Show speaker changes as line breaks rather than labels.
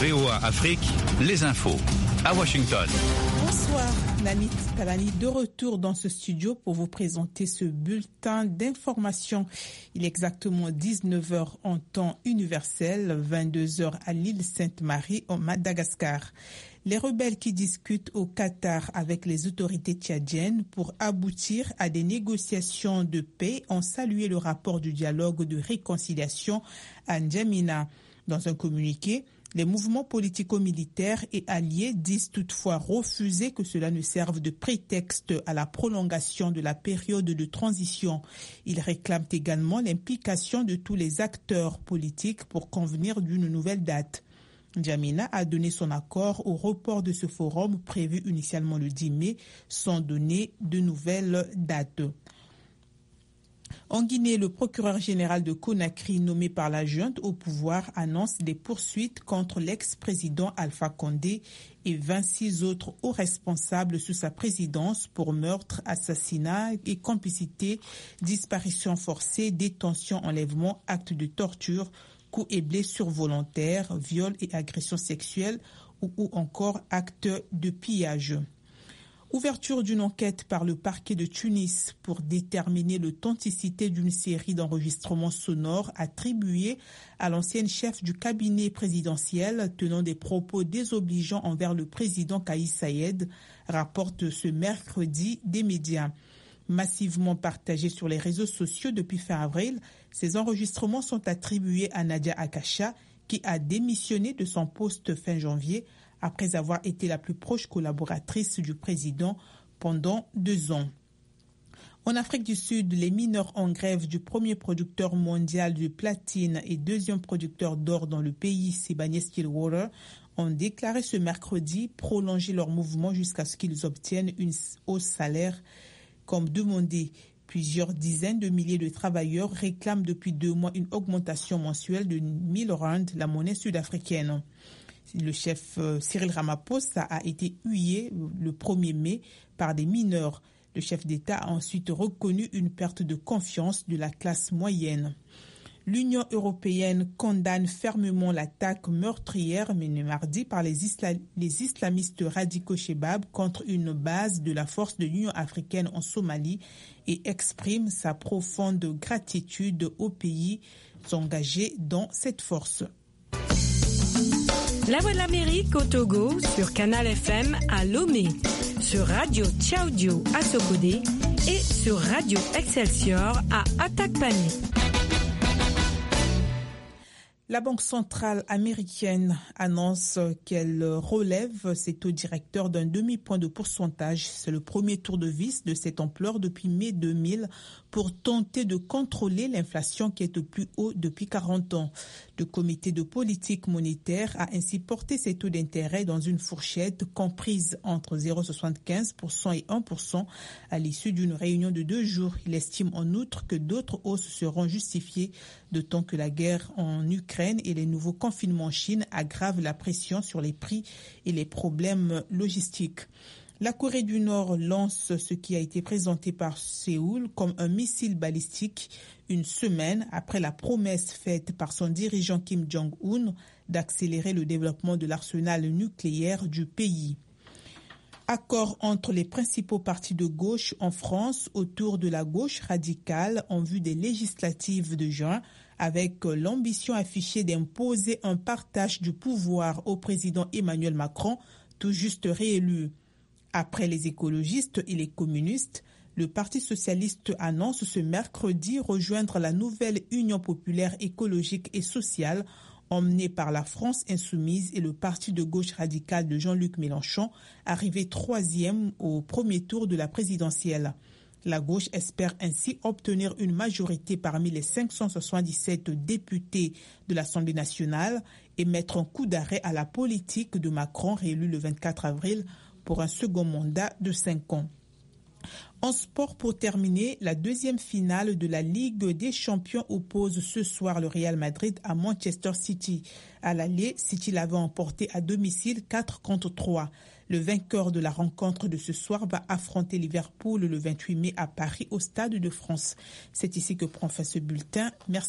VOA Afrique, les infos. À Washington.
Bonsoir, Nanit Kalani, de retour dans ce studio pour vous présenter ce bulletin d'information. Il est exactement 19h en temps universel, 22h à l'île Sainte-Marie, au Madagascar. Les rebelles qui discutent au Qatar avec les autorités tchadiennes pour aboutir à des négociations de paix ont salué le rapport du dialogue de réconciliation à N'Djamena. Dans un communiqué, les mouvements politico-militaires et alliés disent toutefois refuser que cela ne serve de prétexte à la prolongation de la période de transition. Ils réclament également l'implication de tous les acteurs politiques pour convenir d'une nouvelle date. N'Djamena a donné son accord au report de ce forum prévu initialement le 10 mai sans donner de nouvelles dates. En Guinée, le procureur général de Conakry, nommé par la junte au pouvoir, annonce des poursuites contre l'ex-président Alpha Condé et 26 autres hauts responsables sous sa présidence pour meurtre, assassinat et complicité, disparition forcée, détention, enlèvement, actes de torture, coups et blessures volontaires, viols et agressions sexuelles ou encore actes de pillage. Ouverture d'une enquête par le parquet de Tunis pour déterminer l'authenticité d'une série d'enregistrements sonores attribués à l'ancienne chef du cabinet présidentiel tenant des propos désobligeants envers le président Kais Saied, rapporte ce mercredi des médias. Massivement partagés sur les réseaux sociaux depuis fin avril, ces enregistrements sont attribués à Nadia Akasha, qui a démissionné de son poste fin janvier après avoir été la plus proche collaboratrice du président pendant 2 ans. En Afrique du Sud, les mineurs en grève du premier producteur mondial de platine et deuxième producteur d'or dans le pays, Sibanye-Stillwater, ont déclaré ce mercredi prolonger leur mouvement jusqu'à ce qu'ils obtiennent une hausse salaire comme demandé. Plusieurs dizaines de milliers de travailleurs réclament depuis 2 mois une augmentation mensuelle de 1000 rand, la monnaie sud-africaine. Le chef Cyril Ramaphosa a été hué le 1er mai par des mineurs. Le chef d'État a ensuite reconnu une perte de confiance de la classe moyenne. L'Union européenne condamne fermement l'attaque meurtrière menée mardi par les islamistes radicaux Chebab contre une base de la force de l'Union africaine en Somalie et exprime sa profonde gratitude aux pays engagés dans cette force.
La Voix de l'Amérique au Togo sur Canal FM à Lomé, sur Radio Tchaoudio à Sokodé et sur Radio Excelsior à Atakpané.
La Banque centrale américaine annonce qu'elle relève ses taux directeurs d'un demi-point de pourcentage. C'est le premier tour de vis de cette ampleur depuis mai 2000 pour tenter de contrôler l'inflation qui est au plus haut depuis 40 ans. Le comité de politique monétaire a ainsi porté ses taux d'intérêt dans une fourchette comprise entre 0,75% et 1% à l'issue d'une réunion de 2 jours. Il estime en outre que d'autres hausses seront justifiées, d'autant que la guerre en Ukraine et les nouveaux confinements en Chine aggravent la pression sur les prix et les problèmes logistiques. La Corée du Nord lance ce qui a été présenté par Séoul comme un missile balistique 1 semaine après la promesse faite par son dirigeant Kim Jong-un d'accélérer le développement de l'arsenal nucléaire du pays. Accord entre les principaux partis de gauche en France autour de la gauche radicale en vue des législatives de juin, avec l'ambition affichée d'imposer un partage du pouvoir au président Emmanuel Macron, tout juste réélu. Après les écologistes et les communistes, le Parti socialiste annonce ce mercredi rejoindre la nouvelle Union populaire écologique et sociale emmenée par la France insoumise et le parti de gauche radicale de Jean-Luc Mélenchon, arrivé 3e au premier tour de la présidentielle. La gauche espère ainsi obtenir une majorité parmi les 577 députés de l'Assemblée nationale et mettre un coup d'arrêt à la politique de Macron, réélu le 24 avril, pour un second mandat de 5 ans. En sport, pour terminer, la deuxième finale de la Ligue des Champions oppose ce soir le Real Madrid à Manchester City. À l'aller, City l'avait emporté à domicile 4-3. Le vainqueur de la rencontre de ce soir va affronter Liverpool le 28 mai à Paris au Stade de France. C'est ici que prend fin ce bulletin. Merci.